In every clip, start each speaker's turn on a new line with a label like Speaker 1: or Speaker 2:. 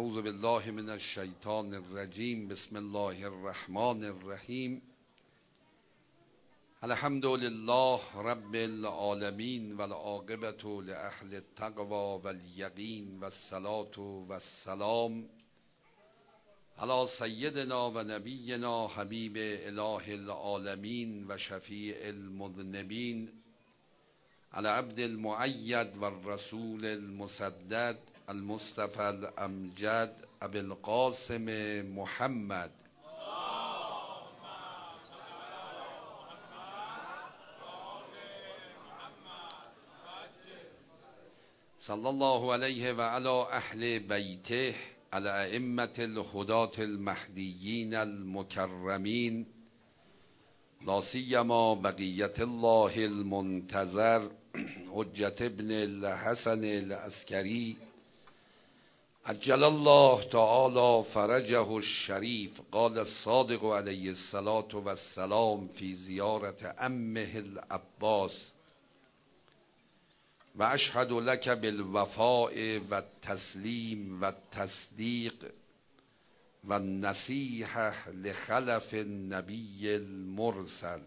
Speaker 1: اعوذ بالله من الشیطان الرجیم. بسم الله الرحمن الرحیم. الحمد لله رب العالمین والعاقبة لأهل التقوى والیقین والصلاة والسلام علی سیدنا و نبینا حبیب اله العالمین و شفیع المذنبین العبد المؤید والرسول المسدد المصطفى الامجد ابی القاسم محمد صلی الله علیه و علی اهل بیته الائمة الهداة المهدیین المکرمین لا سیما بقیة الله المنتظر حجة ابن الحسن العسکری عجل الله تعالی فرجه الشریف. قال الصادق علیه الصلاة والسلام فی زیارت عمه العباس و اشهد لک بالوفاء و التسلیم و التصدیق و النصیحة لخلف النبی المرسل.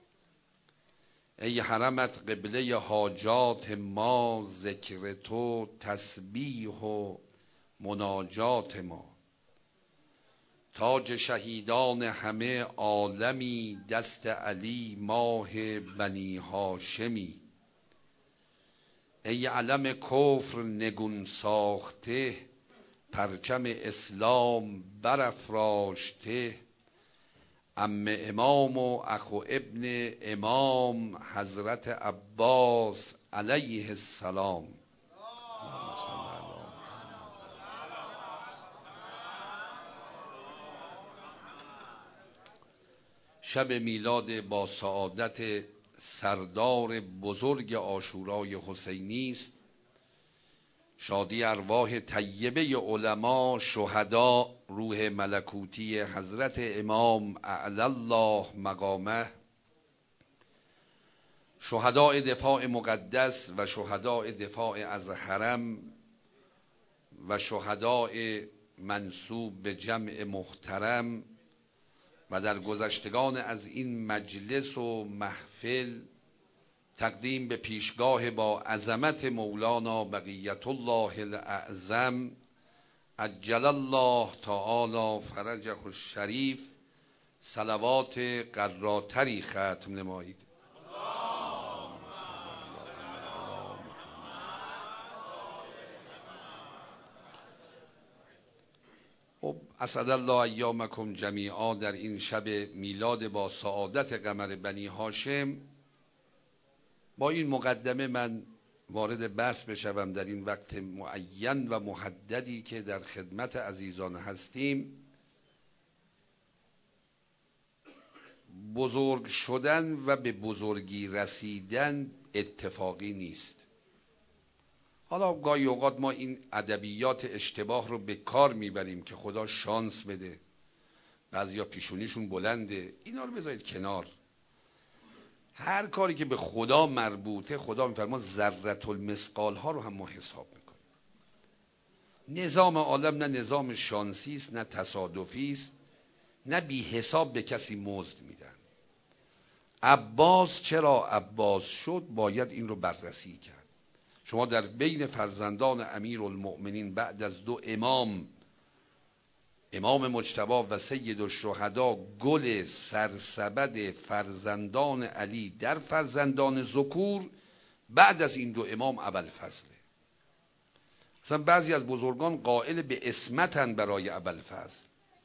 Speaker 1: ای حرمت قبله حاجات ما، ذکر تو تسبیح و مناجات ما. تاج شهیدان همه عالمی، دست علی ماه بنی هاشمی. ای علم کفر نگون ساخته، پرچم اسلام برافراشته. عم امام و اخو ابن امام، حضرت عباس علیه السلام. شب میلاد با سعادت سردار بزرگ عاشورای حسینی است. شادی ارواح طیبه علما، شهدا، روح ملکوتی حضرت امام اعلی الله مقامه، شهداء دفاع مقدس و شهداء دفاع از حرم و شهداء منسوب به جمع محترم و در گذشتگان از این مجلس و محفل تقدیم به پیشگاه با عظمت مولانا بقیت الله الاعظم عجل الله تعالی فرجه الشریف صلوات قراتری ختم نمایید. خب اسعد الله ایامکم جمیعا. در این شب میلاد با سعادت قمر بنی هاشم، با این مقدمه من وارد بحث بشوم در این وقت معین و محددی که در خدمت عزیزان هستیم. بزرگ شدن و به بزرگی رسیدن اتفاقی نیست. حالا گاهی اوقات ما این ادبیات اشتباه رو به کار میبریم که خدا شانس بده، بعضیا پیشونیشون بلنده، اینا رو بذارید کنار. هر کاری که به خدا مربوطه، خدا میفرما ذره المثقال ها رو هم ما حساب میکنیم. نظام عالم نه نظام شانسی است، نه تصادفی است، نه بی حساب به کسی مزد میدن. عباس چرا عباس شد باید این رو بررسی کرد. شما در بین فرزندان امیرالمؤمنین بعد از دو امام مجتبی و سید الشهدا، گل سرسبد فرزندان علی در فرزندان ذکور بعد از این دو امام ابوالفضل. مثلا بعضی از بزرگان قائل به عصمتن برای ابوالفضل،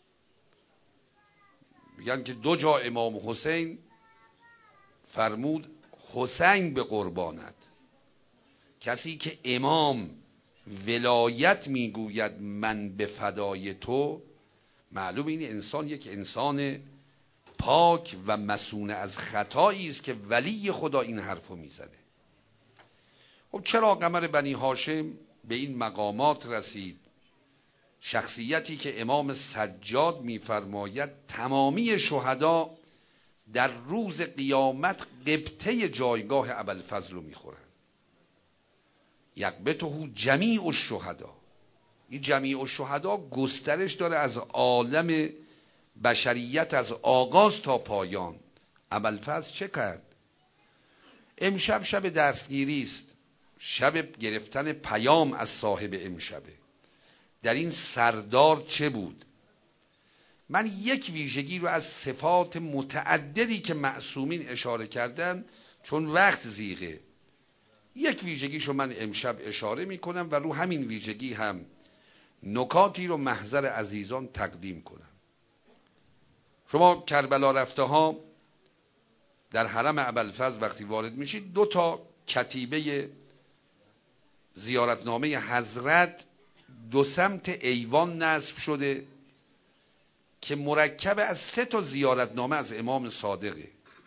Speaker 1: میگن که دو جا امام حسین فرمود حسین به قربانت. کسی که امام ولایت میگوید من به فدای تو، معلوم این انسان یک انسان پاک و مصون از خطایی است که ولی خدا این حرفو میزنه. خب چرا قمر بنی هاشم به این مقامات رسید؟ شخصیتی که امام سجاد میفرماید تمامی شهدا در روز قیامت قبطه جایگاه ابوالفضل رو میخورن. یقبته جمیع الشهدا. این جمیع الشهدا گسترش داره از عالم بشریت، از آغاز تا پایان. ابوالفضل چه کرد؟ امشب شب دستگیری است، شب گرفتن پیام از صاحب امشبه. در این سردار چه بود؟ من یک ویژگی رو از صفات متعددی که معصومین اشاره کردن، چون وقت زیغه، یک ویژگیشو من امشب اشاره میکنم و رو همین ویژگی هم نکاتی رو محضر عزیزان تقدیم کنم. شما کربلا رفته ها در حرم ابوالفضل وقتی وارد میشید، 2 کتیبه زیارتنامه حضرت 2 سمت ایوان نصب شده که مرکب از 3 زیارتنامه از امام صادقه.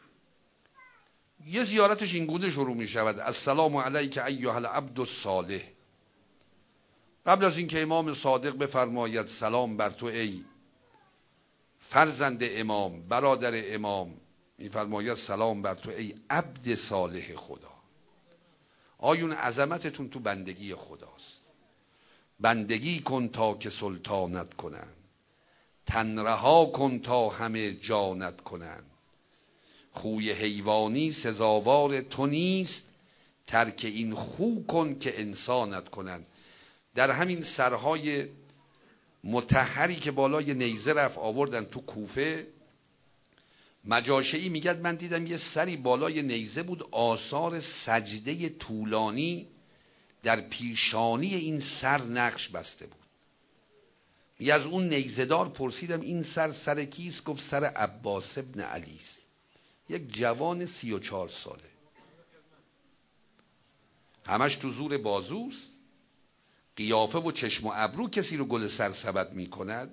Speaker 1: یه زیارتش اینگونه شروع می شود: السلام علیک ایها العبد الصالح. قبل از اینکه امام صادق بفرماید سلام بر تو ای فرزند امام، برادر امام، میفرماید سلام بر تو ای عبد صالح خدا. آیون عظمتتون تو بندگی خداست. بندگی کن تا که سلطانت کنن، تنرها کن تا همه جانت کنن. خوی حیوانی سزاوار تو نیست، ترک این خو کن که انسانت کنن. در همین سرهای مطهری که بالای نیزه رفت آوردن تو کوفه، مجاشعی میگد من دیدم یه سری بالای نیزه بود، آثار سجده طولانی در پیشانی این سر نقش بسته بود. یه از اون نیزه‌دار پرسیدم این سر کیست؟ گفت سر عباس ابن علی است. یک جوان 34 ساله، همش تو زور بازوست، قیافه و چشم و ابرو کسی رو گل سرسبد می کند.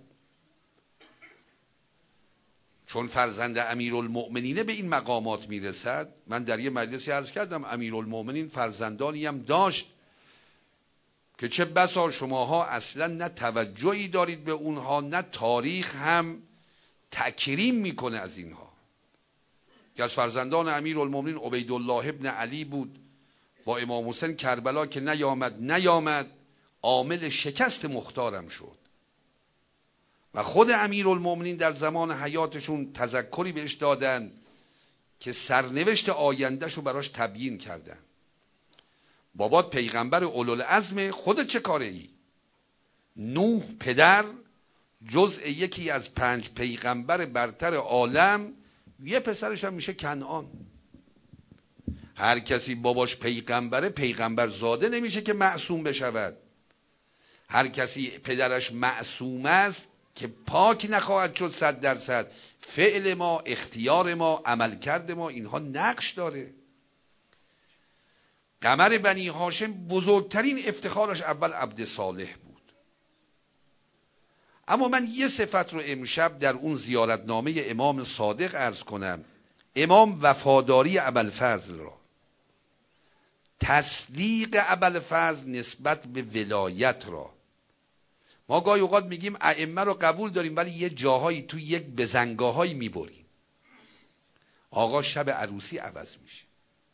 Speaker 1: چون فرزند امیرالمؤمنینه به این مقامات می رسد. من در یه مجلسی عرض کردم امیرالمؤمنین فرزندانی هم داشت که چه بسا شماها اصلا نه توجهی دارید به اونها، نه تاریخ هم تکریم میکنه از اینها. که از فرزندان امیرالمؤمنین عبیدالله ابن علی بود، با امام حسین کربلا که نیامد عامل شکست مختارم شد. و خود امیرالمؤمنین در زمان حیاتشون تذکری بهش دادن که سرنوشت آیندهشو براش تبیین کردن. بابات پیغمبر اولوالعزم، خودت چه کاره ای؟ نوح پدر جزء یکی از 5 پیغمبر برتر عالم، یه پسرش هم میشه کنعان. هر کسی باباش پیغمبره پیغمبر زاده نمیشه که معصوم بشود. هر کسی پدرش معصوم است که پاک نخواهد شد 100%. فعل ما، اختیار ما، عملکرد ما اینها نقش داره. قمر بنی هاشم بزرگترین افتخارش اول عبد صالح بود. اما من یه صفت رو امشب در اون زیارتنامه امام صادق عرض کنم. امام وفاداری ابوالفضل را، تصدیق ابوالفضل نسبت به ولایت را. ما گاهی اوقات میگیم ائمه رو قبول داریم ولی یه جاهایی تو یک بزنگاهایی میبریم. آقا شب عروسی عوض میشه،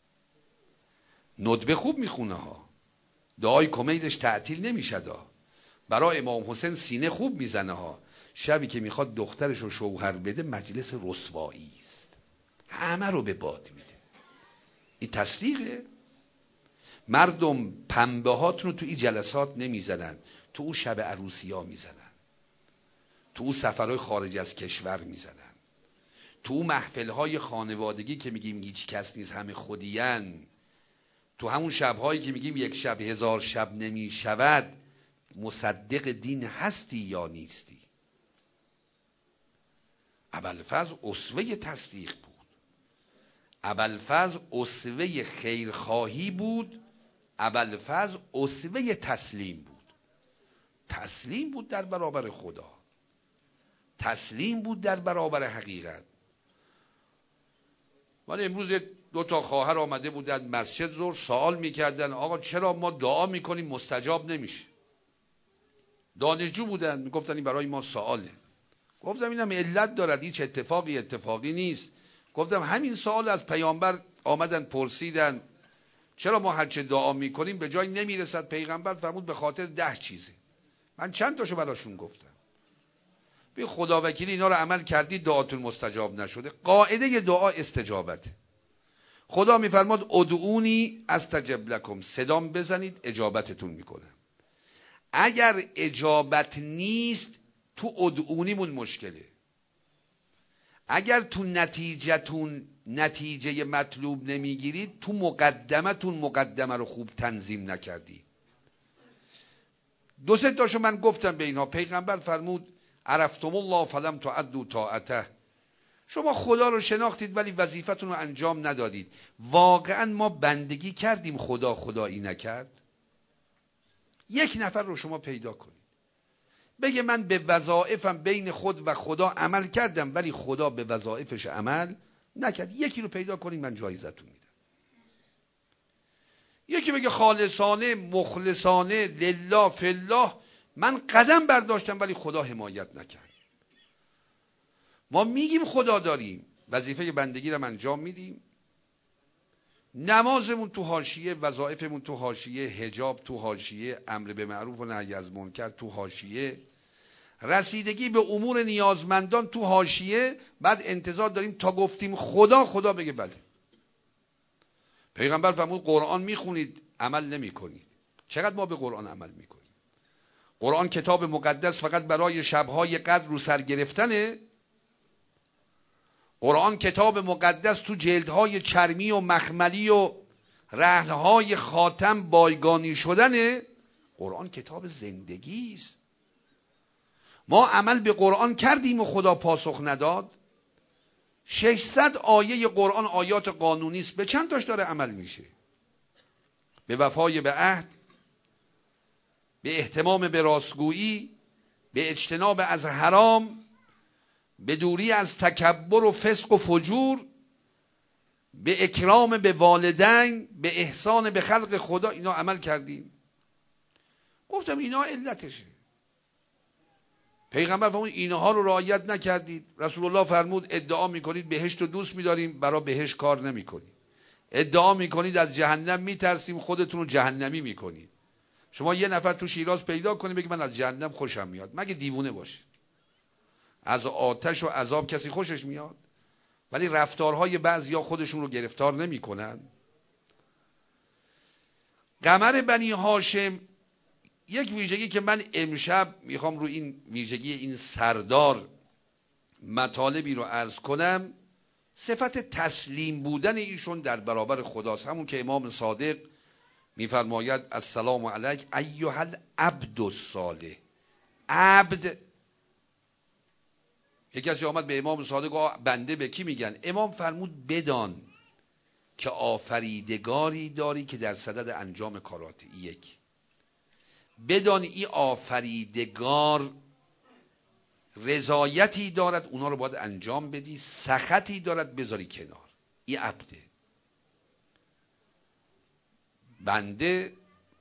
Speaker 1: ندبه خوب میخونه ها، دعای کمیلش تعطیل نمیشه دا، برای امام حسین سینه خوب میزنه ها. شبی که میخواد دخترش رو شوهر بده مجلس رسوایی است، همه رو به باد میده. این تصدیقه. مردم پنبه هاتون رو تو این جلسات نمیزنن، تو اون شب عروسی ها میزنن، تو اون سفرهای خارج از کشور میزنن، تو اون محفل های خانوادگی که میگیم هیچ کس نیست همه خودیان، تو همون شبهایی که میگیم 1 شب 1000 شب نمیشود. مصدق دین هستی یا نیستی؟ ابوالفضل اسوه تصدیق بود، ابوالفضل اسوه خیرخواهی بود، ابوالفضل اسوه تسلیم بود. تسلیم بود در برابر خدا، تسلیم بود در برابر حقیقت. من امروز 2 خواهر آمده بودن مسجد ظهر، سوال میکردن آقا چرا ما دعا میکنیم مستجاب نمیشه؟ دانشجو بودن، میگفتن این برای ما سواله. گفتم اینم علت دارد، هیچ اتفاقی نیست. گفتم همین سوال از پیامبر آمدن پرسیدن چرا ما هرچه دعا میکنیم به جای نمیرسد؟ پیغمبر فرمود به خاطر 10 چیزه. من چند تاشو براشون گفتم. بی خدا وکیلی اینا رو عمل کردی دعاتون مستجاب نشده. قاعده دعا استجابته. خدا میفرماد ادعونی استجب لکم، صدام بزنید اجابتتون میکنم. اگر اجابت نیست تو ادعونیمون مشکله. اگر تو نتیجه مطلوب نمیگیرید تو مقدمه رو خوب تنظیم نکردی. دو سه تاشو من گفتم به اینا. پیغمبر فرمود عرفتم الله فلم تعدوا طاعته، شما خدا رو شناختید ولی وظیفتون رو انجام ندادید. واقعا ما بندگی کردیم خدا خدایی نکرد؟ یک نفر رو شما پیدا کنید بگه من به وظایفم بین خود و خدا عمل کردم ولی خدا به وظایفش عمل نکرد. یکی رو پیدا کنید من جایزتون میدم. یکی بگه خالصانه مخلصانه لله فی الله من قدم برداشتم ولی خدا حمایت نکرد. ما میگیم خدا داریم، وظیفه بندگی رو انجام میدیم، نمازمون تو حاشیه، وظایفمون تو حاشیه، حجاب تو حاشیه، امر به معروف و نهی از منکر تو حاشیه، رسیدگی به امور نیازمندان تو حاشیه. بعد انتظار داریم تا گفتیم خدا بگه بله. پیغمبر فرمود قرآن میخونید عمل نمیکنید. چقدر ما به قرآن عمل میکنیم؟ قرآن کتاب مقدس فقط برای شبهای قدر رو سر گرفتنه؟ قرآن کتاب مقدس تو جلدهای چرمی و مخملی و رحلهای خاتم بایگانی شدنه؟ قرآن کتاب زندگی است. ما عمل به قرآن کردیم و خدا پاسخ نداد. 600 آیه قرآن آیات قانونی است، به چند تاش داره عمل میشه؟ به وفای به عهد، به اهتمام به راستگویی، به اجتناب از حرام، به دوری از تکبر و فسق و فجور، به اکرام به والدین، به احسان به خلق خدا. اینا عمل کردیم. گفتم اینا علتشه. پیغمبر فرمود اینها رو رعایت نکردید. رسول الله فرمود ادعا میکنید بهشت رو دوست میداریم، برای بهشت کار نمیکنید. ادعا میکنید از جهنم میترسیم، خودتون رو جهنمی میکنید. شما یه نفر تو شیراز پیدا کنید بگید من از جهنم خوشم میاد، مگه دیوونه باشه؟ از آتش و عذاب کسی خوشش میاد؟ ولی رفتارهای بعضیا خودشون رو گرفتار نمیکنن. قمر بنی هاشم یک ویژگی که من امشب میخوام رو این ویژگی این سردار مطالبی رو عرض کنم، صفت تسلیم بودن ایشون در برابر خداست. همون که امام صادق میفرماید السلام علیک ایها العبد الصالح. عبد، یک کسی آمد به امام صادق گفت بنده به کی میگن؟ امام فرمود بدان که آفریدگاری داری که در صدد انجام کارات. یک، بدان این آفریدگار رضایتی دارد، اونا رو باید انجام بدی، سخطی دارد بذاری کنار. این عبده، بنده.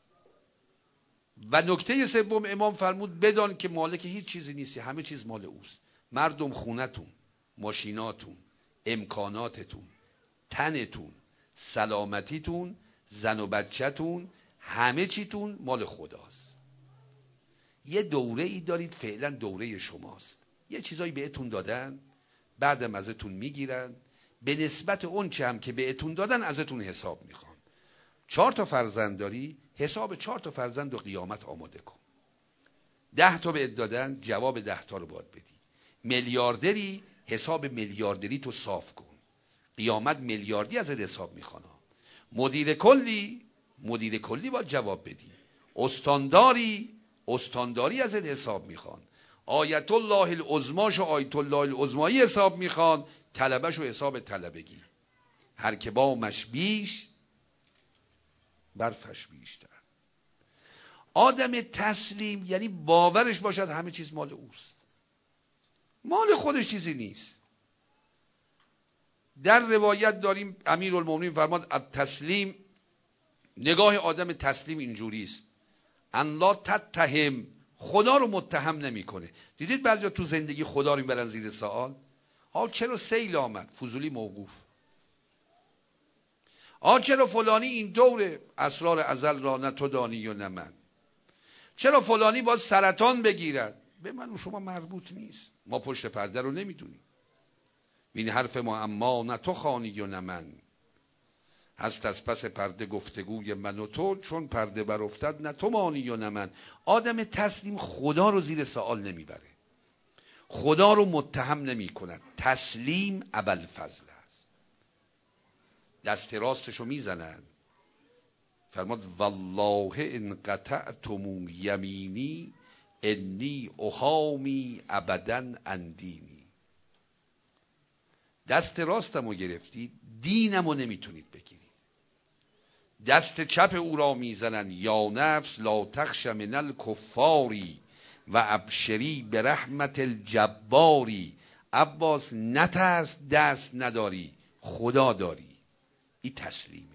Speaker 1: و نکته سوم امام فرمود بدان که مالک هیچ چیزی نیستی، همه چیز مال اوست. مردم، خونتون، ماشیناتون، امکاناتتون، تنتون، سلامتیتون، زن و بچه‌تون، همه چیتون مال خداست. یه دوره ای دارید فعلا دوره شماست. یه چیزایی بهتون دادن، بعدم ازتون میگیرن، به نسبت اون چه هم که بهتون دادن ازتون حساب میخوان. 4 تا فرزند داری، حساب 4 تا فرزند و قیامت آماده کن. 10 تا بهت دادن، جواب 10 تا رو باید بدی. میلیاردری، حساب میلیاردری تو صاف کن. قیامت میلیاردی ازت حساب میخوان. مدیر کلی باید جواب بدی. استانداری ازت حساب میخوان. آیت الله العظماش و آیت الله العظمایی حساب میخوان، طلبش و حساب طلبگی. هر که بامش بیش برفش بیشتر. آدم تسلیم یعنی باورش باشد همه چیز مال اوست، مال خودش چیزی نیست. در روایت داریم امیرالمومنین فرماد التسلیم، نگاه آدم تسلیم اینجوری است ان لا تتهم، خدا رو متهم نمیکنه. دیدید بعضیا تو زندگی خدا رو میبرن زیر سوال. چرا سیل آمد؟ فضولی موقوف. چرا فلانی این دوره؟ اسرار ازل را نه تو دانی و نه من. چرا فلانی باید سرطان بگیرد؟ به من و شما مربوط نیست، ما پشت پرده رو نمیدونیم. این حرف ما اما نه تو خوانی و نه من، هست از پس پرده گفتگوی من و تو، چون پرده بر افتد نه تو مانی و نه من. آدم تسلیم خدا رو زیر سوال نمیبره، خدا رو متهم نمی کند. تسلیم ابوالفضل است. دست راستشو میزنن، فرماد والله ان قطعتم یمینی انی احامی ابدا عن دینی. دست راستمو گرفتید، دینمو نمیتونید بگیرید. دست چپ او را میزنن، یا نفس لا تخش من الکفاری و ابشری به رحمت الجباری. عباس نترس، دست نداری، خدا داری. این تسلیمه.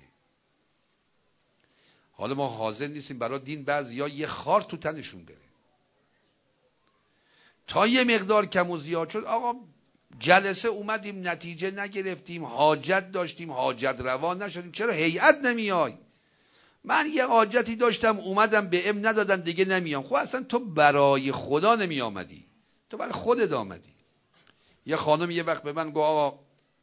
Speaker 1: حالا ما حاضر نیستیم برای دین بعضیا یه خار تو تنشون بره. تا یه مقدار کم و زیاد شد، آقا جلسه اومدیم نتیجه نگرفتیم، حاجت داشتیم حاجت روا نشدیم، چرا هیئت نمیای؟ من یه حاجتی داشتم اومدم به ام ندادن دیگه نمیام. خب اصلا تو برای خدا نمی آمدی، تو برای خودت آمدی. یه خانم یه وقت به من گفت آقا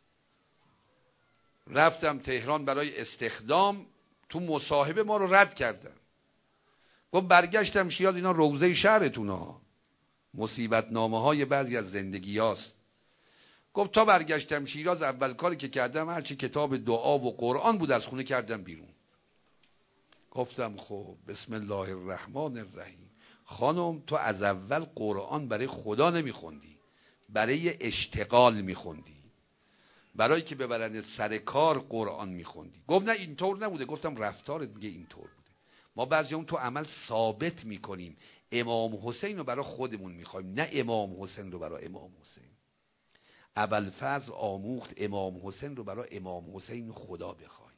Speaker 1: رفتم تهران برای استخدام، تو مصاحبه ما رو رد کردن. گفت برگشتم شیراز، اینا روضه شهرتون ها، مصیبت نامه های بعضی از زندگی هاست. گفت تا برگشتم شیراز اول کاری که کردم هرچی کتاب دعا و قرآن بود از خونه کردم بیرون. گفتم خب بسم الله الرحمن الرحیم. خانم تو از اول قرآن برای خدا نمیخوندی، برای اشتغال میخوندی، برای که ببرن سر کار قرآن میخوندی. گفت نه اینطور نبوده. گفتم رفتارت میگه اینطور بوده. ما بعضی اون تو عمل ثابت میکنیم امام حسین رو برای خودمون میخوایم، نه امام حسین رو برای امام حسین. ابوالفضل آموخت امام حسین رو برای امام حسین خدا بخوای.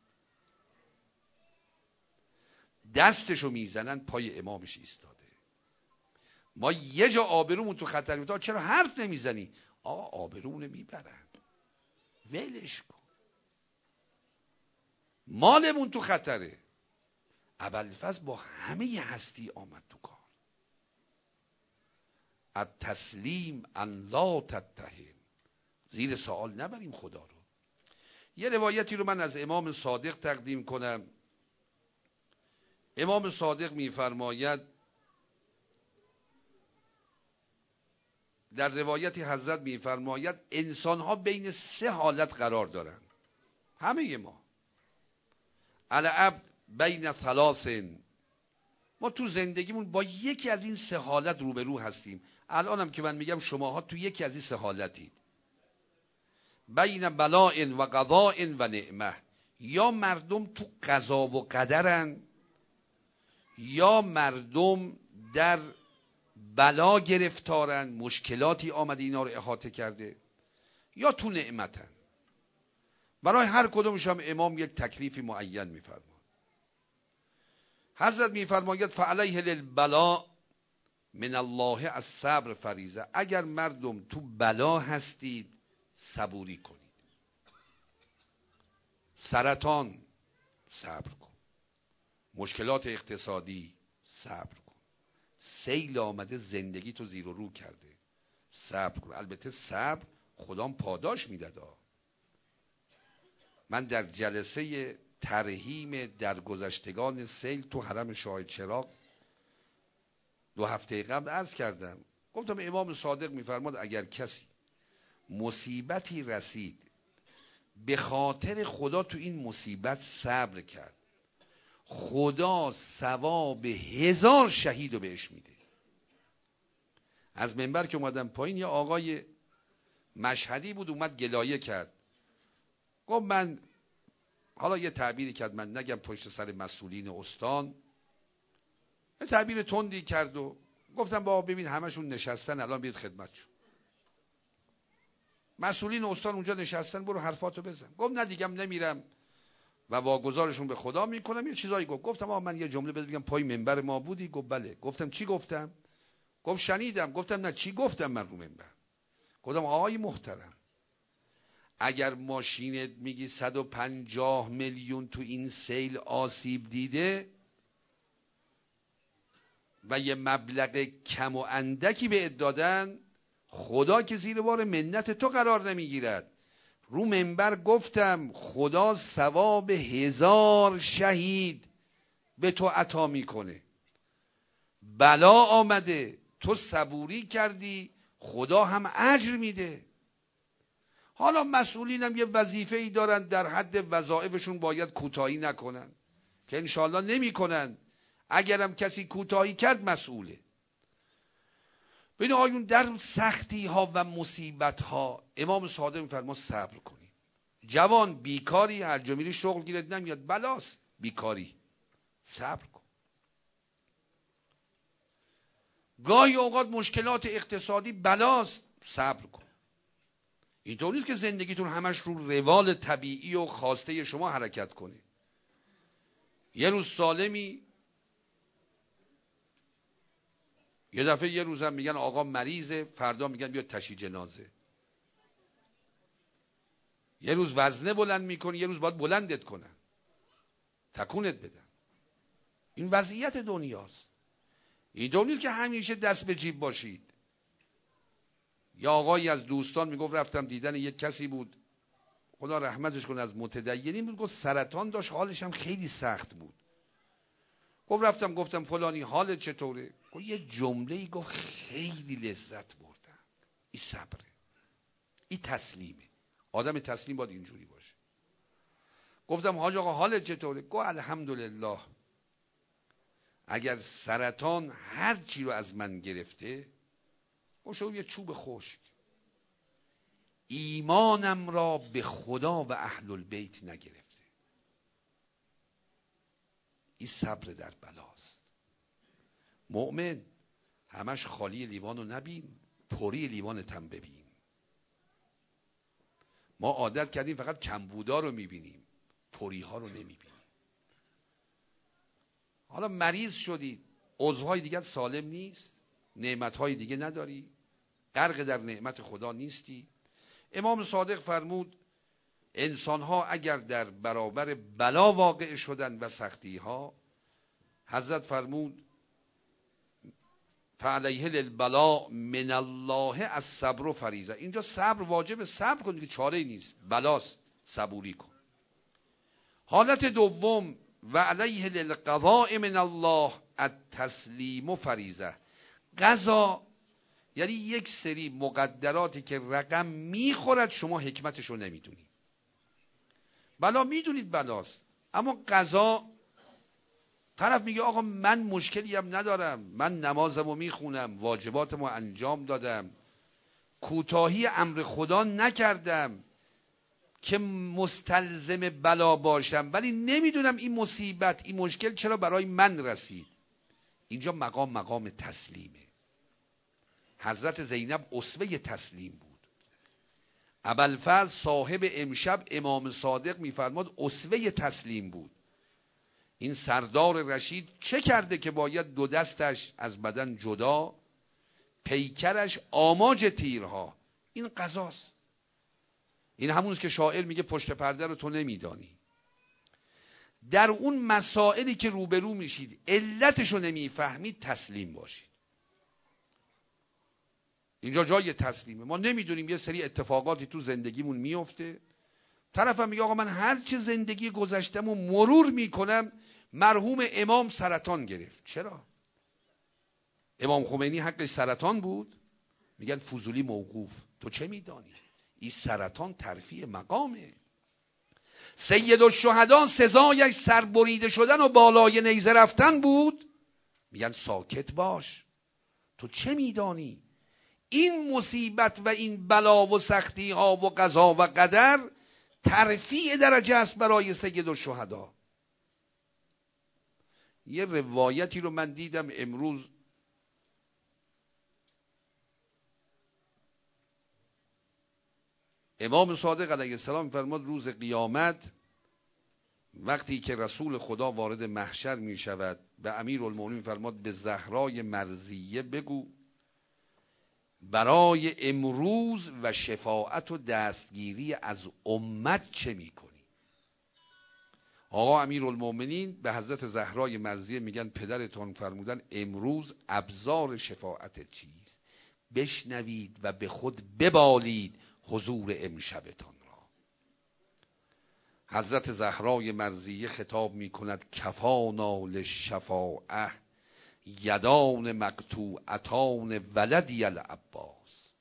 Speaker 1: دستشو میزنن پای امامش ایستاده. ما یه جا آبرومون تو خطر میفته، چرا حرف نمیزنی؟ آقا آبرومون میبرن، ولش کن، مالمون تو خطره. ابوالفضل با همه هستی آمد تو کار. التسلیم ان لا تتهم، زیر سوال نبریم خدا رو. یه روایتی رو من از امام صادق تقدیم کنم. امام صادق میفرماید در روایتی حضرت میفرماید انسان‌ها بین 3 حالت قرار دارن، همه ما. العبد بین 3، ما تو زندگیمون با یکی از این 3 حالت روبرو هستیم. الانم که من میگم شماها تو یکی از این 3 حالتید. بین بلاء و قضاء و نعمه، یا مردم تو قضا و قدرن، یا مردم در بلا گرفتارن، مشکلاتی آمده اینا رو احاطه کرده، یا تو نعمتن. برای هر کدومش هم امام یک تکلیفی معین میفرماید. حضرت میفرماید فعلیه للبلاء من الله الصبر فریضه. اگر مردم تو بلا هستید صبوری کنید. سرطان صبر کن، مشکلات اقتصادی صبر کن، سیل آمده زندگی تو زیر و رو کرده صبر کن. البته صبر خدام پاداش میداد. من در جلسه ترحیم در گذشتگان سیل تو حرم شاه چراغ 2 هفته قبل عرض کردم، گفتم امام صادق میفرماد اگر کسی مصیبتی رسید به خاطر خدا تو این مصیبت صبر کرد، خدا ثواب 1000 شهید رو بهش میده. از منبر که اومدم پایین یه آقای مشهدی بود اومد گلایه کرد. گفت من، حالا یه تعبیری کرد، من نگم پشت سر مسئولین استان، یه تعبیر تندی کرد و گفتم بابا ببین همشون نشستن الان بیاد خدمتشون، مسئولین استان اونجا نشستن، برو حرفاتو بزن. گفت نه دیگه نمیرم و واگذارشون به خدا میکنم. یه چیزایی گفتم آقا من یه جمله بگم، پای منبر ما بودی؟ گفت بله. گفتم چی گفتم؟ گفت شنیدم. گفتم نه چی گفتم من رو منبر؟ گفتم آقای محترم اگر ماشینت میگی 150 میلیون تو این سیل آسیب دیده، و یه مبلغ کم و اندکی به دادن، خدا که زیر بار منت تو قرار نمیگیرد. رو منبر گفتم خدا ثواب 1000 شهید به تو عطا میکنه. بلا آمده، تو صبوری کردی، خدا هم اجر میده. حالا مسئولین هم یه وظیفه ای دارن، در حد وظایفشون باید کوتاهی نکنن که انشالله نمی کنن. اگرم کسی کوتاهی کرد مسئوله. ببین آیون، در سختی ها و مصیبت ها امام صادق میفرما صبر کنی. جوان بیکاری، هر جا میری شغل گیرت نمیاد، بلاست بیکاری، صبر کن. گاهی اوقات مشکلات اقتصادی بلاست، صبر کن. اینطور نیست که زندگیتون همش رو روال طبیعی و خواسته شما حرکت کنه. یه روز سالمی، یه دفعه یه روز هم میگن آقا مریضه، فردا میگن بیا تشییع جنازه. یه روز وزنه بلند میکنی، یه روز باید بلندت کنن، تکونت بدن. این وضعیت دنیاست. اینطور نیست که همیشه دست به جیب باشید. یا آقایی از دوستان میگفت رفتم دیدن یک کسی بود، خدا رحمتش کنه، از متدینین بود، گفت سرطان داشت، حالش هم خیلی سخت بود. گفت رفتم گفتم فلانی حالت چطوره؟ گفت یه جمله‌ای گفت خیلی لذت بردم. این صبره، این تسلیمه. آدم تسلیم باید اینجوری باشه. گفتم حاج آقا حالت چطوره؟ گفت الحمدلله. اگر سرطان هر چی رو از من گرفته، گفت یه چوب خشک، ایمانم را به خدا و اهل البیت نگرفته. این صبر در بلاست. مؤمن همش خالی لیوان رو نبین، پری لیوانت هم ببین. ما عادت کردیم فقط کمبودا رو میبینیم، پری ها رو نمیبینیم. حالا مریض شدید، عضوهای دیگه سالم نیست، نعمتهای دیگه نداری، غرق در نعمت خدا نیستی. امام صادق فرمود انسانها اگر در برابر بلا واقع شدن و سختی ها، حضرت فرمود فعلیه للبلا من الله الصبر فریضه. اینجا صبر واجب، صبر کن دیگه، چاره ای نیست، بلاست، صبوری کن. حالت دوم و علیه للقضاء من الله التسلیم فریضه. قضا یعنی یک سری مقدراتی که رقم میخورد، شما حکمتشو نمیدونید. بلا میدونید بلاست، اما قضا، طرف میگه آقا من مشکلی هم ندارم، من نمازمو میخونم، واجباتمو انجام دادم، کوتاهی امر خدا نکردم که مستلزم بلا باشم، ولی نمیدونم این مصیبت، این مشکل چرا برای من رسید. اینجا مقام تسلیمه. حضرت زینب اسوه تسلیم بود. ابوالفضل صاحب امشب امام صادق میفرماد اسوه تسلیم بود. این سردار رشید چه کرده که باید دو دستش از بدن جدا، پیکرش آماج تیرها؟ این قضاست. این همونست که شاعر میگه پشت پرده رو تو نمیدانی. در اون مسائلی که روبرو میشید علتشو نمیفهمید، تسلیم باشید. اینجا جای تسلیمه. ما نمیدونیم یه سری اتفاقاتی تو زندگیمون میفته، طرفم میگه آقا من هر چه زندگی گذشتمو مرور میکنم، مرحوم امام سرطان گرفت. چرا؟ امام خمینی حقش سرطان بود؟ میگن فضولی موقوف. تو چه میدانی؟ این سرطان ترفیع مقامه. سید الشهدا سزایش سربریده شدن و بالای نیزه رفتن بود؟ میگن ساکت باش، تو چه میدانی؟ این مصیبت و این بلا و سختی ها و قضا و قدر ترفیع درجه است برای سید الشهدا. یه روایتی رو من دیدم امروز، امام صادق علیه السلام فرمود روز قیامت وقتی که رسول خدا وارد محشر می شود، به امیرالمومنین فرمود به زهرای مرضیه بگو برای امروز و شفاعت و دستگیری از امت چه می کنی؟ آقا امیرالمومنین به حضرت زهرای مرضیه میگن پدرتان فرمودن امروز ابزار شفاعت چیست؟ بشنوید و به خود ببالید حضور امشبتان را. حضرت زهرای مرضیه خطاب میکند کفانا للشفاعه یدان مقطوعتان ولدی العباس.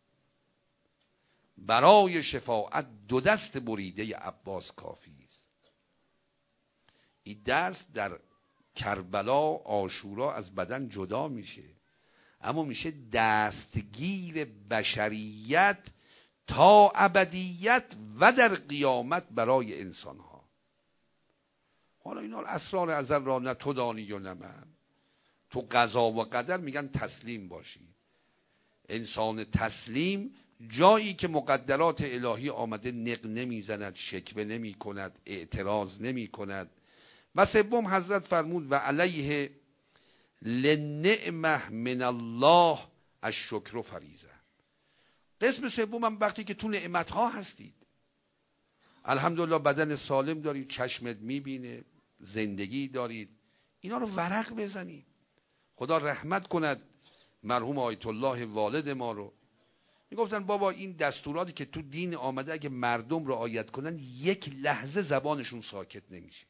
Speaker 1: برای شفاعت دو دست بریده عباس کافی است. این دست در کربلا عاشورا از بدن جدا میشه، اما میشه دستگیر بشریت تا ابدیت و در قیامت برای انسانها. حالا اینا اسرار ازل را نه تو دانی و نه من. تو قضا و قدر میگن تسلیم باشی. انسان تسلیم جایی که مقدرات الهی آمده نق نمیزند، شکوه نمی کند، اعتراض نمی کند. و سوم حضرت فرمود و علیه للنعمه من الله الشکر فریضه. قسم سوم هم وقتی که تو نعمت ها هستید، الحمدلله بدن سالم دارید، چشمت میبینه، زندگی دارید، اینا رو ورق بزنید. خدا رحمت کند مرحوم آیت الله والد ما رو. میگفتن بابا این دستوراتی که تو دین آمده اگه مردم رعایت کنن یک لحظه زبانشون ساکت نمیشه.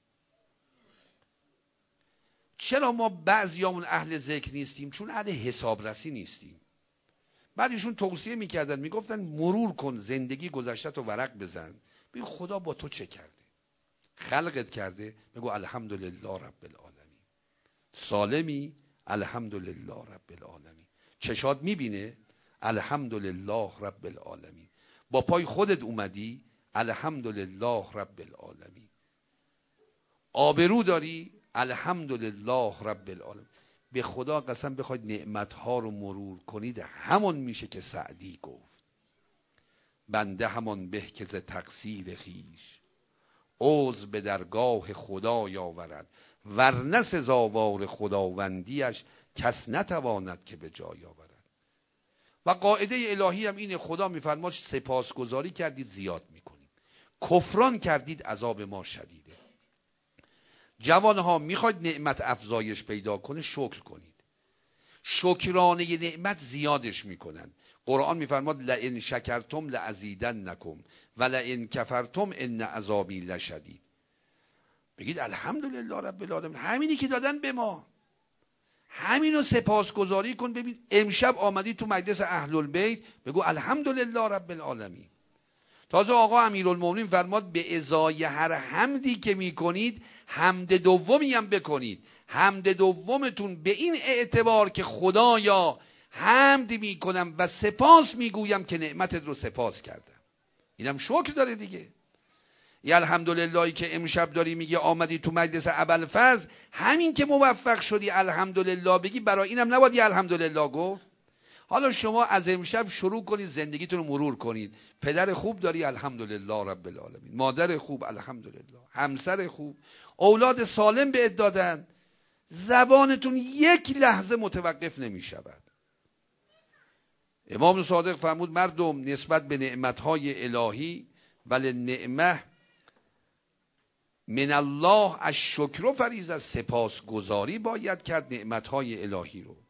Speaker 1: چرا ما بعضیامون اهل ذکر نیستیم؟ چون اهل حسابرسی نیستیم. بعد ایشون توصیه میکردن، میگفتن مرور کن زندگی گذشته تو ورق بزن، ببین خدا با تو چه کرده. خلقت کرده، بگو الحمدلله رب العالمین. سالمی، الحمدلله رب العالمین. چشات میبینه، الحمدلله رب العالمین. با پای خودت اومدی، الحمدلله رب العالمین. آبرو داری، الحمدلله رب العالمین. به خدا قسم بخواید نعمتها رو مرور کنید، همون میشه که سعدی گفت بنده همان به که ز تقصیر خویش عذر به درگاه خدا یاورد، ورنه سزاوار خداوندیش کس نتواند که به جای آورد. و قاعده الهی هم اینه، خدا میفرماد سپاسگزاری کردید زیاد میکنیم، کفران کردید عذاب ما شدیده. جوانها میخواید نعمت افزایش پیدا کنه، شکر کنید. شکرانه نعمت زیادش میکنن. قرآن میفرماد لئن شکرتم لازیدنکم و لئن کفرتم ان عذابی لشدید. بگید الحمدلله رب العالمین، همینی که دادن به ما، همینو سپاسگزاری کن. ببین امشب آمدی تو مجلس اهل البیت، بگو الحمدلله رب العالمین. تازه آقا امیرالمومنین فرماد به ازای هر حمدی که میکنید حمد دومی هم بکنید. حمد دومتون به این اعتبار که خدایا حمد میکنم و سپاس میگویم که نعمتت رو سپاس کردم. اینم شکر داره دیگه. یا الحمدللهی که امشب داری میگه آمدی تو مجلس ابوالفضل، همین که موفق شدی الحمدلله بگی، برای اینم نباید یه الحمدلله گفت. حالا شما از امشب شروع کنید زندگیتون رو مرور کنید. پدر خوب داری، الحمدلله رب العالمین. مادر خوب، الحمدلله. همسر خوب، اولاد سالم بهت دادن. زبانتون یک لحظه متوقف نمی شود. امام صادق فرمود مردم نسبت به نعمتهای الهی ولی نعمه من الله الشکر فریضه، سپاس گزاری باید کرد نعمتهای الهی رو.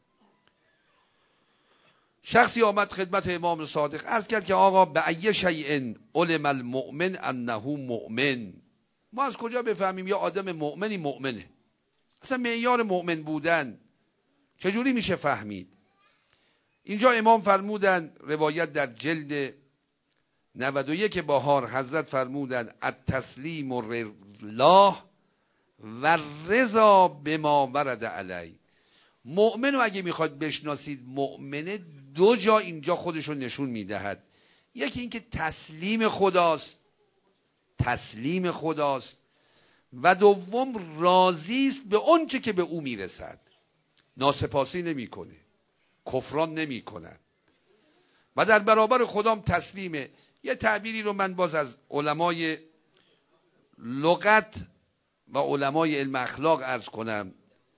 Speaker 1: شخصی آمد خدمت امام صادق عرض کرد که آقا به ای شیء علم المؤمن انه مؤمن. ما از کجا بفهمیم یا آدم مؤمنی مؤمنه؟ اصلا معیار مؤمن بودن چجوری میشه فهمید؟ اینجا امام فرمودن، روایت در جلد 91 بهار، حضرت فرمودن التسلیم لله و رضا بما ورد علی. مؤمن رو اگه میخواد بشناسید، مؤمنه دو جا اینجا خودشو نشون میدهد. یکی اینکه تسلیم خداست، تسلیم خداست، و دوم راضی است به اونچه که به او میرسد، ناسپاسی نمیکنه، کفران نمیکنه و در برابر خدام تسلیمه. یه تعبیری رو من باز از علمای لغت و علمای علم اخلاق عرض کنم.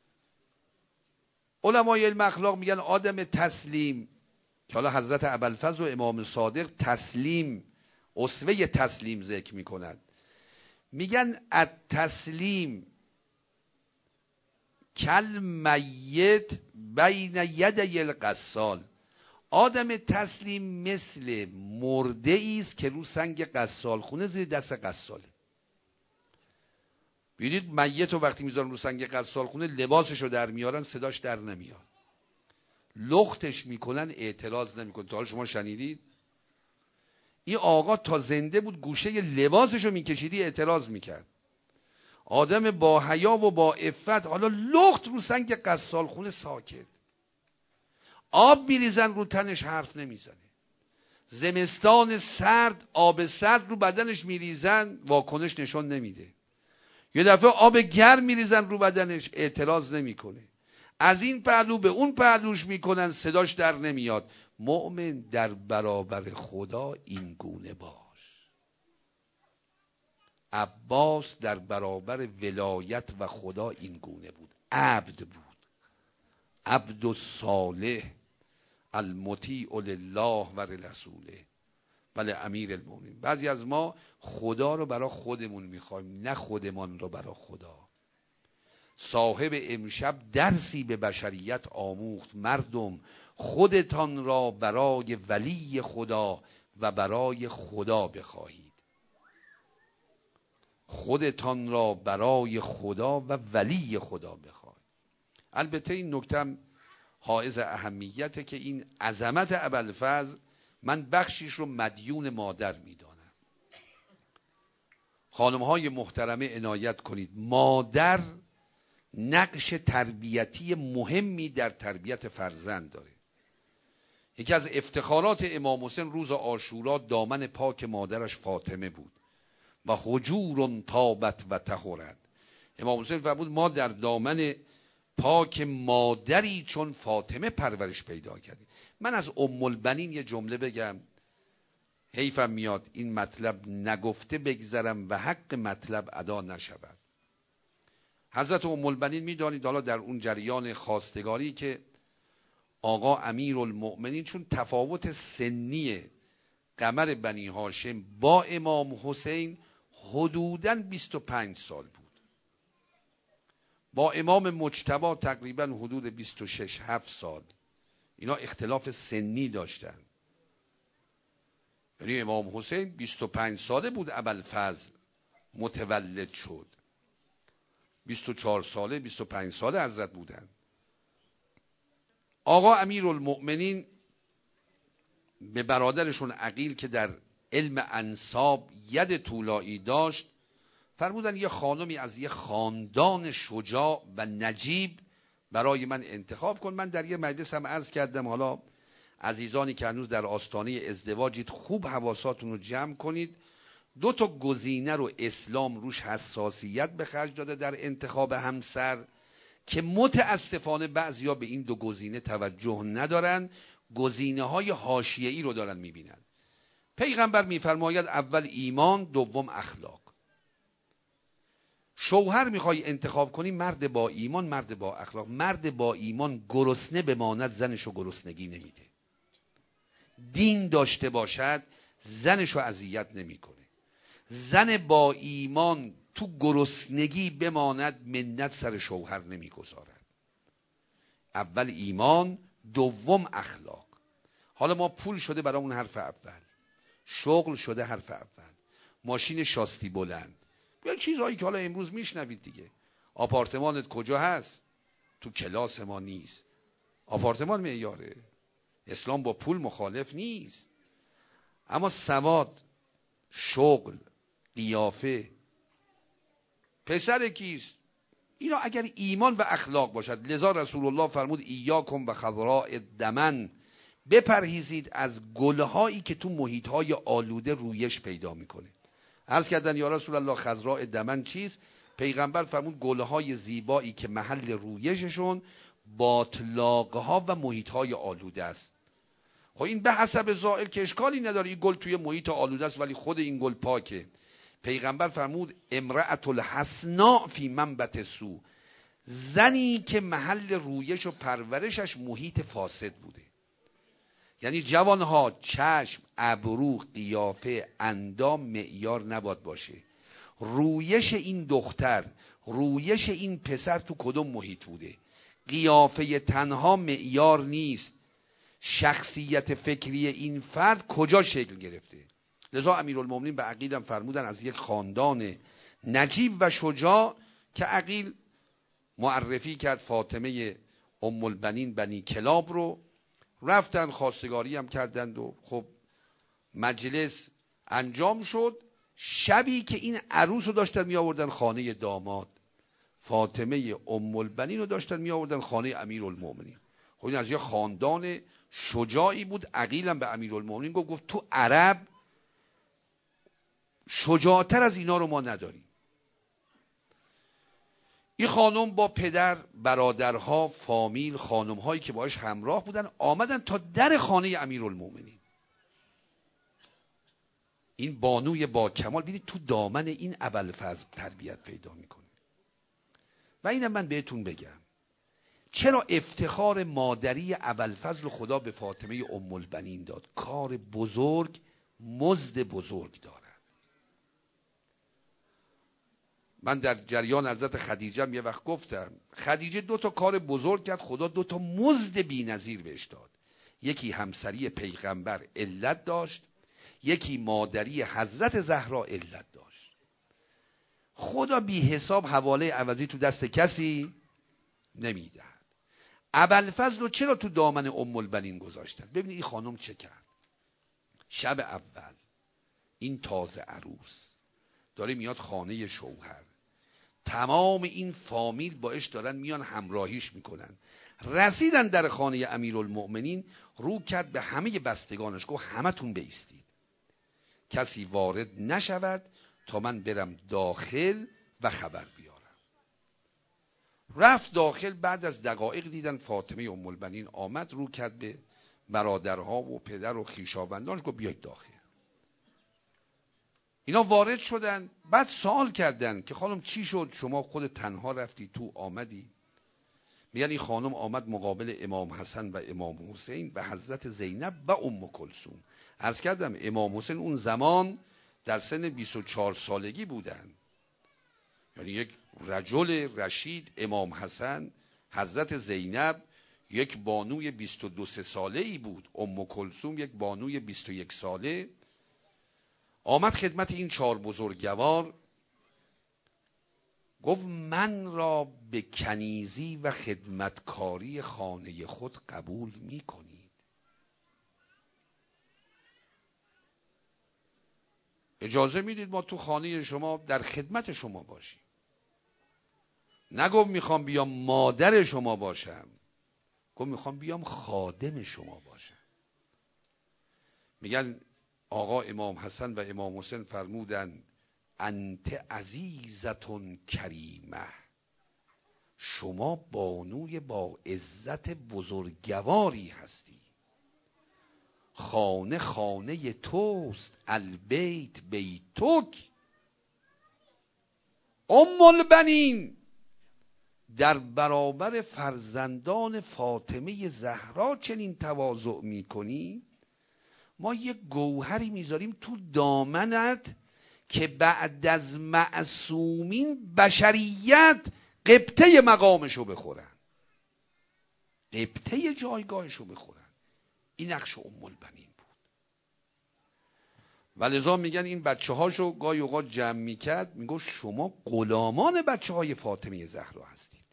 Speaker 1: علمای علم اخلاق میگن آدم تسلیم، که حالا حضرت ابوالفضل و امام صادق تسلیم، اسوه تسلیم ذکر میکنند. میگن التسلیم کل میت بین یدی الغسال. آدم تسلیم مثل مرده است که رو سنگ غسال خونه زیر دست غساله. ببینید میت رو وقتی میذارن رو سنگ غسال خونه، لباسشو در میارن صداش در نمیاد، لختش میکنن اعتراض نمیکنه. تا حالا شما شنیدید؟ این آقا تا زنده بود گوشه لباسشو میکشیدی اعتراض میکرد. آدم با حیا و با عفت، حالا لخت رو سنگ غسال خونه ساکت. آب میریزن رو تنش حرف نمیزنه. زمستان سرد آب سرد رو بدنش میریزن واکنش نشون نمیده. یه دفعه آب گرم میریزن رو بدنش اعتراض نمیکنه. از این پهلو به اون پهلوش میکنن صداش در نمیاد. مؤمن در برابر خدا این گونه باش. عباس در برابر ولایت و خدا این گونه بود. عبد بود، عبد صالح المطیع لله و رسوله بله امیر المؤمنین. بعضی از ما خدا رو برای خودمون میخوایم، نه خودمان رو برای خدا. صاحب امشب درسی به بشریت آموخت. مردم خودتان را برای ولی خدا و برای خدا بخواهید. خودتان را برای خدا و ولی خدا بخواهید. البته این نکته حائز اهمیته که این عظمت ابوالفضل من بخشیش رو مدیون مادر میدانم. خانم‌های محترمه عنایت کنید، مادر نقش تربیتی مهمی در تربیت فرزند داره. یکی از افتخارات امام حسین روز عاشورا دامن پاک مادرش فاطمه بود و حجور طابت و طهرت. امام حسین فرمود ما در دامن پاک مادری چون فاطمه پرورش پیدا کردیم. من از ام البنین یه جمله بگم، حیفم میاد این مطلب نگفته بگذرم و حق مطلب ادا نشود. حضرت ام البنین میدانید حالا در اون جریان خواستگاری که آقا امیرالمؤمنین، چون تفاوت سنی قمر بنی هاشم با امام حسین حدوداً 25 سال بود، با امام مجتبی تقریباً حدود 26-7 سال، اینا اختلاف سنی داشتن. یعنی امام حسین 25 ساله بود ابوالفضل متولد شد، 24 ساله 25 ساله حضرت بودن. آقا امیرالمؤمنین به برادرشون عقیل که در علم انساب ید طولایی داشت فرمودن یه خانمی از یه خاندان شجاع و نجیب برای من انتخاب کن. من در یه مجلس هم عرض کردم حالا عزیزانی که هنوز در آستانه ازدواجید خوب حواساتون رو جمع کنید. 2 تا گزینه رو اسلام روش حساسیت به خرج داده در انتخاب همسر که متاسفانه بعضیا به این 2 گزینه توجه ندارن، گزینه‌های حاشیه‌ای رو دارن میبینن. پیغمبر میفرماید اول ایمان دوم اخلاق. شوهر میخوای انتخاب کنی مرد با ایمان، مرد با اخلاق. مرد با ایمان گرسنه بماند زنشو گرسنگی نمیده، دین داشته باشد زنشو اذیت نمیکنه. زن با ایمان تو گرسنگی بماند منت سر شوهر نمیگذارد. اول ایمان دوم اخلاق. حالا ما پول شده برای اون حرف اول، شغل شده حرف اول، ماشین شاستی بلند، یا چیزهایی که حالا امروز میشنوید دیگه. آپارتمانت کجا هست؟ تو کلاس ما نیست. آپارتمان معیاره. اسلام با پول مخالف نیست، اما سواد، شغل، قیافه، پسر کیست، اینا اگر ایمان و اخلاق باشد. لذا رسول الله فرمود ایاکم و خضراء دمن، بپرهیزید از گلهایی که تو محیطهای آلوده رویش پیدا میکنه. عرض کردن یا رسول الله خضراء دمن چیست؟ پیغمبر فرمود گلهای زیبایی که محل رویششون باطلاقها و محیطهای آلوده است. خب این به حسب ظاهر که اشکالی نداره، این گل توی محیط آلوده است ولی خود این گل پاکه. پیغمبر فرمود امرأة الحسناء فی منبت سو، زنی که محل رویش و پرورشش محیط فاسد بوده. یعنی جوانها چشم، ابرو، قیافه، اندام معیار نباید باشه. رویش این دختر، رویش این پسر تو کدوم محیط بوده. قیافه تنها معیار نیست، شخصیت فکری این فرد کجا شکل گرفته. لذا امیرالمومنین به عقیل هم فرمودن از یک خاندان نجیب و شجاع که عقیل معرفی کرد فاطمه ام البنین بنی کلاب رو، رفتن خواستگاری هم کردند و خب مجلس انجام شد. شبی که این عروس رو داشتن می آوردن خانه داماد، فاطمه ام البنین رو داشتن می آوردن خانه امیرالمومنین. خب این از یه خاندان شجاعی بود. عقیل هم به امیرالمومنین گفت تو عرب شجاعتر از اینا رو ما نداریم. این خانم با پدر، برادرها، فامیل، خانم‌هایی که باهاش همراه بودن آمدن تا در خانه امیرالمومنین. این بانوی با کمال، ببینید تو دامن این ابوالفضل تربیت پیدا میکنه. و اینم من بهتون بگم چرا افتخار مادری ابوالفضل خدا به فاطمه ام البنین داد. کار بزرگ مزد بزرگ دارد. من در جریان حضرت خدیجه یه وقت گفتم خدیجه 2 تا کار بزرگ کرد، خدا 2 تا مزد بی‌نظیر بهش داد. یکی همسری پیغمبر علت داشت، یکی مادری حضرت زهرا علت داشت. خدا بی حساب حواله عوضی تو دست کسی نمیدهد. ابوالفضل رو چرا تو دامن ام البنین گذاشتن؟ ببینید این خانم چه کرد. شب اول این تازه عروس داره میاد خانه شوهر، تمام این فامیل باش دارن میان همراهیش میکنن. رسیدن در خانه امیرالمؤمنین، رو کرد به همه بستگانش گفت همتون بایستید، کسی وارد نشود تا من برم داخل و خبر بیارم. رفت داخل. بعد از دقایق دیدن فاطمه ام البنین آمد، رو کرد به برادرها و پدر و خویشاوندانش گفت بیاید داخل. اینا وارد شدن. بعد سوال کردن که خانم چی شد شما خود تنها رفتی تو آمدی؟ میگن این خانم آمد مقابل امام حسن و امام حسین و حضرت زینب و ام کلثوم. عرض کردم امام حسین اون زمان در سن 24 سالگی بودن، یعنی یک رجل رشید. امام حسن، حضرت زینب یک بانوی 22 ساله‌ای بود، ام کلثوم یک بانوی 21 ساله. آمد خدمت این 4 بزرگوار گفت من را به کنیزی و خدمتکاری خانه خود قبول می کنید؟ اجازه میدید ما تو خانه شما در خدمت شما باشیم؟ نگفت میخوام بیام مادر شما باشم، گفت میخوام بیام خادم شما باشم. میگن آقا امام حسن و امام حسین فرمودن انت عزیزتون کریمه، شما بانوی با عزت بزرگواری هستی، خانه خانه توست، البیت بیتک. ام البنین در برابر فرزندان فاطمه زهرا چنین تواضع میکنی؟ ما یک گوهری میذاریم تو دامنت که بعد از معصومین بشریت قبطه مقامشو بخورن، قبطه جایگاهشو بخورن. این نقش ام البنین بود. ولذا میگن این بچه هاشو گاهی اوقات جمع میکرد، میگو شما غلامان بچه های فاطمه زهرا هستید.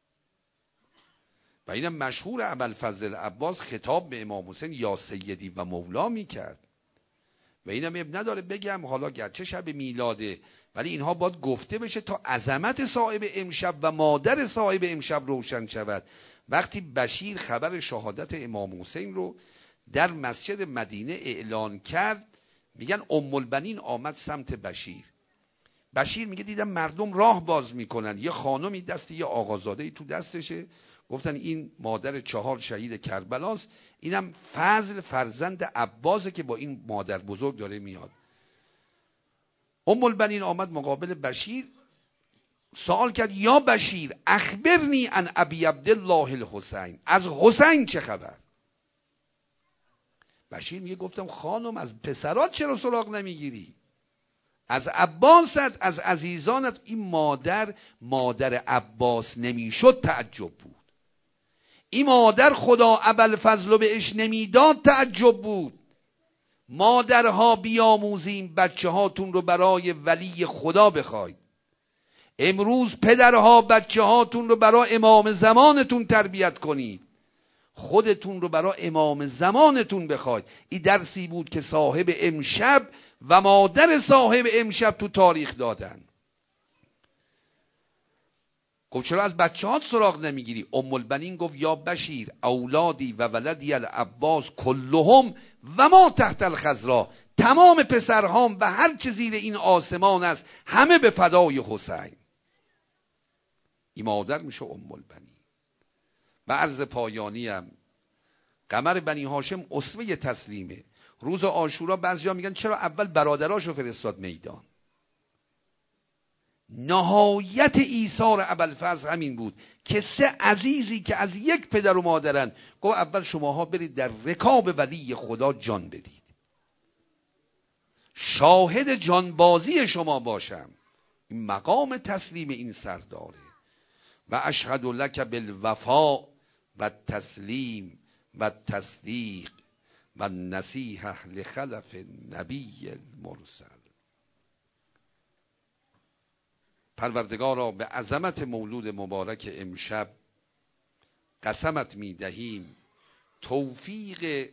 Speaker 1: و اینم مشهور ابوالفضل عباس خطاب به امام حسین یا سیدی و مولا میکرد. و اینم اب نداره بگم حالا گرچه شب میلاده، ولی اینها باید گفته بشه تا عظمت صاحب امشب و مادر صاحب امشب روشن شود. وقتی بشیر خبر شهادت امام حسین رو در مسجد مدینه اعلان کرد، میگن ام البنین آمد سمت بشیر. بشیر میگه دیدم مردم راه باز میکنن، یه خانمی دست یه آقازاده‌ای تو دستشه، گفتن این مادر 4 شهید کربلاست، اینم فضل فرزند عباسه که با این مادر بزرگ داره میاد. ام البنین آمد مقابل بشیر، سوال کرد یا بشیر اخبرنی عن ابی عبدالله الحسین، از حسین چه خبر؟ بشیر میگه گفتم خانم از پسرات چرا سراغ نمیگیری؟ از عباست، از عزیزانت. این مادر عباس نمیشد تعجب بود. این مادر خدا ابوالفضل بهش نمیداد تعجب بود. مادرها بیاموزیم بچه هاتون رو برای ولی خدا بخواید. امروز پدرها بچه هاتون رو برای امام زمانتون تربیت کنید، خودتون رو برای امام زمانتون بخواید. این درسی بود که صاحب امشب و مادر صاحب امشب تو تاریخ دادن. گفت چرا از بچه هات سراغ نمیگیری؟ ام البنین گفت یا بشیر اولادی و ولدی العباس کلهم و ما تحت الخضرا، تمام پسرهام و هر چه زیر این آسمان است همه به فدای حسین. این مادر میشه ام البنین. و عرض پایانیم، قمر بنی هاشم اسوه تسلیمه. روز عاشورا بعضیا میگن چرا اول برادراشو فرستاد میدان؟ نهایت ایثار ابوالفضل همین بود که سه عزیزی که از یک پدر و مادرن گفت اول شماها برید در رکاب ولی خدا جان بدید، شاهد جانبازی شما باشم. این مقام تسلیم این سرداره. و اشهد لک بالوفا و تسلیم و تصدیق و نصیحه لخلف نبی المرسل. پروردگارا به عظمت مولود مبارک امشب قسمت می دهیم توفیق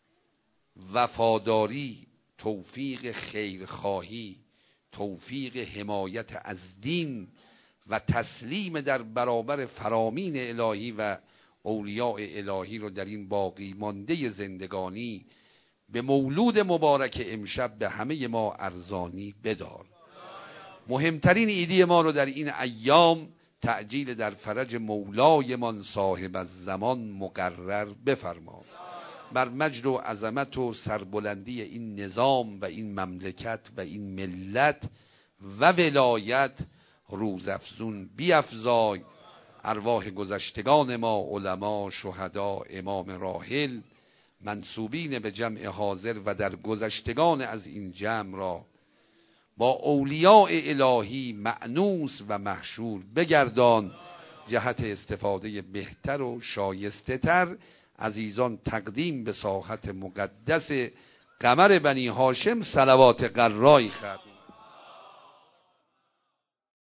Speaker 1: وفاداری، توفیق خیرخواهی، توفیق حمایت از دین و تسلیم در برابر فرامین الهی و اولیاء الهی رو در این باقی مانده زندگانی به مولود مبارک امشب به همه ما ارزانی بدار. مهمترین ایدی ما رو در این ایام تعجیل در فرج مولایمان صاحب الزمان مقرر بفرما. بر مجد و عظمت و سربلندی این نظام و این مملکت و این ملت و ولایت روزافزون بیفزای. ارواح گذشتگان ما، علما، شهدا، امام راحل، منسوبین به جمع حاضر و در گذشتگان از این جمع را با اولیاء الهی مأنوس و محشور بگردان. جهت استفاده بهتر و شایسته تر عزیزان تقدیم به ساحت مقدس قمر بنی هاشم صلوات قرایی ختم.